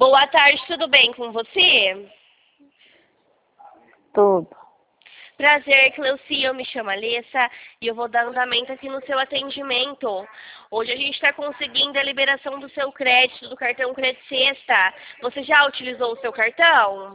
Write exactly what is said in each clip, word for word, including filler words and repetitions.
Boa tarde, tudo bem com você? Tudo. Prazer, Cleuci, eu me chamo Alessa e eu vou dar andamento aqui no seu atendimento. Hoje a gente está conseguindo a liberação do seu crédito, do cartão Crédito Sexta. Você já utilizou o seu cartão?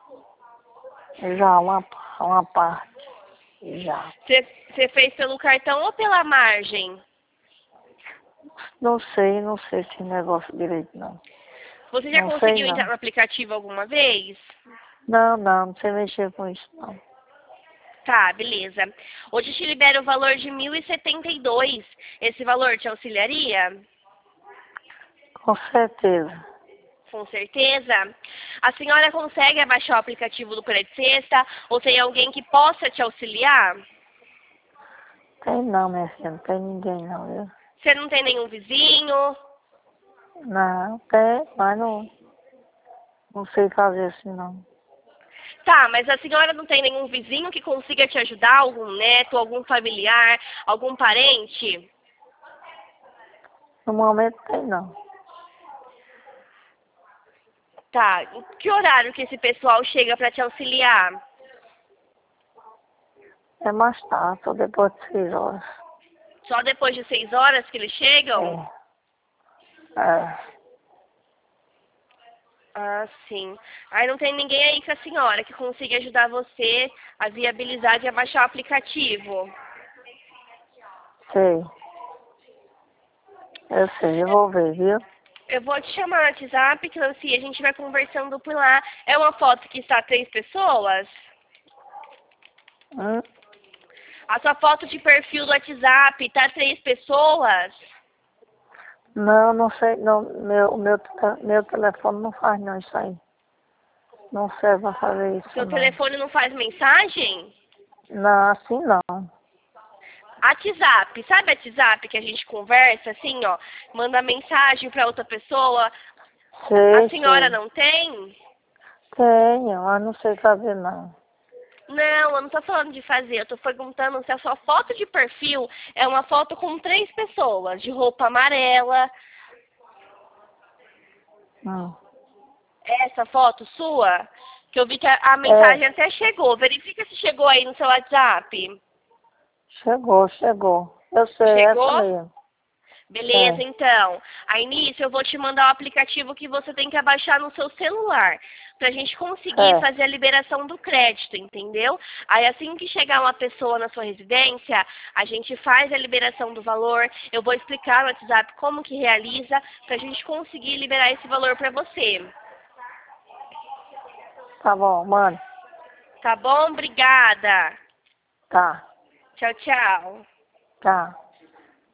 Já uma, uma parte. Já. Você, você fez pelo cartão ou pela margem? Não sei, não sei esse negócio direito, não. Você já Não sei, conseguiu entrar não. no aplicativo alguma vez? Não, não, não sei mexer com isso, não. Tá, beleza. Hoje te libera o valor de mil e setenta e dois. Esse valor te auxiliaria? Com certeza. Com certeza. A senhora consegue abaixar o aplicativo do Crédito Sexta ou tem alguém que possa te auxiliar? Tem não, minha filha, não tem ninguém, não, viu? Você não tem nenhum vizinho? Não, tem, mas não, não sei fazer assim, não. Tá, mas a senhora não tem nenhum vizinho que consiga te ajudar? Algum neto, algum familiar, algum parente? No momento tem, não. Tá, que horário que esse pessoal chega para te auxiliar? É mais tarde, só depois de seis horas. Só depois de seis horas que eles chegam? É. É. Ah, sim. Aí não tem ninguém aí com a senhora que consiga ajudar você a viabilizar de abaixar o aplicativo. Sei. Eu sei, eu vou ver, viu? Eu vou te chamar no WhatsApp, que Nancy, a gente vai conversando por lá. É uma foto que está três pessoas? Hum? A sua foto de perfil do WhatsApp está três pessoas? Não, não sei, não, meu, meu, tele- meu telefone não faz não isso aí. Não serve pra fazer O isso seu não. telefone não faz mensagem? Não, assim não. WhatsApp, sabe WhatsApp que a gente conversa assim, ó, manda mensagem para outra pessoa? A Sei, senhora sei. não tem? Tenho, mas não sei fazer não. Não, eu não tô falando de fazer, eu tô perguntando se a sua foto de perfil é uma foto com três pessoas, de roupa amarela. Hum. Essa foto sua, que eu vi que a, a É, mensagem até chegou. Verifica se chegou aí no seu WhatsApp. chegou, chegou. Eu sei, essa Chegou? mesmo. Beleza, É, então. Aí nisso eu vou te mandar o aplicativo que você tem que abaixar no seu celular, pra gente conseguir certo. fazer a liberação do crédito, entendeu? Aí assim que chegar uma pessoa na sua residência, a gente faz a liberação do valor. Eu vou explicar no WhatsApp como que realiza, pra gente conseguir liberar esse valor pra você. Tá bom, mano. Tá bom? Obrigada. Tá, Tchau, tchau. tá.